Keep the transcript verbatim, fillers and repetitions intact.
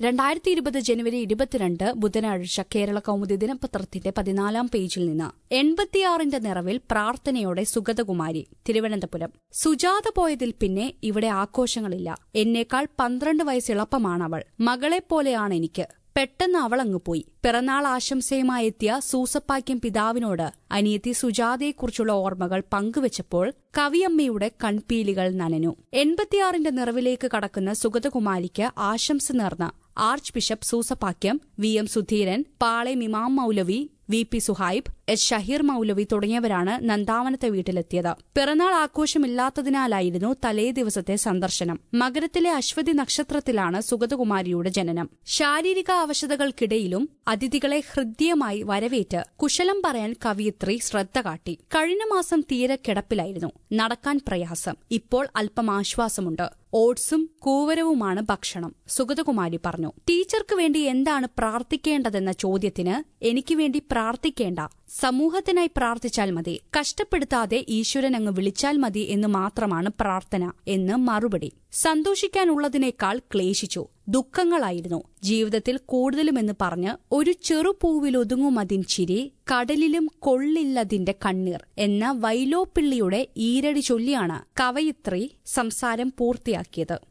രണ്ടായിരത്തി ഇരുപത് ജനുവരി ഇരുപത്തിരണ്ട് ബുധനാഴ്ച കേരള കൗമുദി ദിനപത്രത്തിന്റെ പതിനാലാം പേജിൽ നിന്ന് എൺപത്തിയാറിന്റെ നിറവിൽ പ്രാർത്ഥനയോടെ സുഗതകുമാരി തിരുവനന്തപുരം. സുജാത പോയതിൽ പിന്നെ ഇവിടെ ആഘോഷങ്ങളില്ല. എന്നേക്കാൾ പന്ത്രണ്ട് വയസ്സിളപ്പമാണവൾ. മകളെപ്പോലെയാണ് എനിക്ക്. പെട്ടെന്ന് അവളങ്ങു പോയി. പിറന്നാൾ ആശംസയുമായെത്തിയ സൂസപ്പായ്ക്കും പിതാവിനോട് അനിയത്തി സുജാതയെക്കുറിച്ചുള്ള ഓർമ്മകൾ പങ്കുവച്ചപ്പോൾ കവിയമ്മയുടെ കൺപീലികൾ നനഞ്ഞു. എൺപത്തിയാറിന്റെ നിറവിലേക്ക് കടക്കുന്ന സുഗതകുമാരിക്ക് ആശംസ നേർന്ന archbishop Soosapakiam, V M Sudheeran, Palayam ഇമാം മൌലവി, V P Suhaib, H Shaheer മൌലവി തുടങ്ങിയവരാണ് നന്ദാവനത്തെ വീട്ടിലെത്തിയത്. പിറന്നാൾ ആഘോഷമില്ലാത്തതിനാലായിരുന്നു തലേ ദിവസത്തെ സന്ദർശനം. മകരത്തിലെ അശ്വതി നക്ഷത്രത്തിലാണ് സുഗതകുമാരിയുടെ ജനനം. ശാരീരിക അവശതകൾക്കിടയിലും അതിഥികളെ ഹൃദ്യമായി വരവേറ്റ് കുശലം പറയാൻ കവിയത്രി ശ്രദ്ധ കാട്ടി. കഴിഞ്ഞ മാസം തീരെ കിടപ്പിലായിരുന്നു. നടക്കാൻ പ്രയാസം. ഇപ്പോൾ അല്പം ആശ്വാസമുണ്ട്. ഓട്സും കൂവരവുമാണ് ഭക്ഷണം, സുഗതകുമാരി പറഞ്ഞു. ടീച്ചർക്ക് വേണ്ടി എന്താണ് പ്രാർത്ഥിക്കേണ്ടതെന്ന ചോദ്യത്തിന് എനിക്ക് വേണ്ടി പ്രാർത്ഥിക്കേണ്ട, സമൂഹത്തിനായി പ്രാർത്ഥിച്ചാൽ മതി, കഷ്ടപ്പെടുത്താതെ ഈശ്വരൻ അങ്ങ് വിളിച്ചാൽ മതി എന്ന് മാത്രമാണ് പ്രാർത്ഥന എന്ന് മറുപടി. സന്തോഷിക്കാനുള്ളതിനേക്കാൾ ക്ലേശിച്ചു. ദുഃഖങ്ങളായിരുന്നു ജീവിതത്തിൽ കൂടുതലുമെന്ന് പറഞ്ഞ് ഒരു ചെറുപൂവിലൊതുങ്ങുമതിൻ ചിരി, കടലിലും കൊള്ളില്ലതിന്റെ കണ്ണീർ എന്ന വൈലോപ്പിള്ളിയുടെ ഈരടി ചൊല്ലിയാണ് കവയിത്രി സംസാരം പൂർത്തിയാക്കിയത്.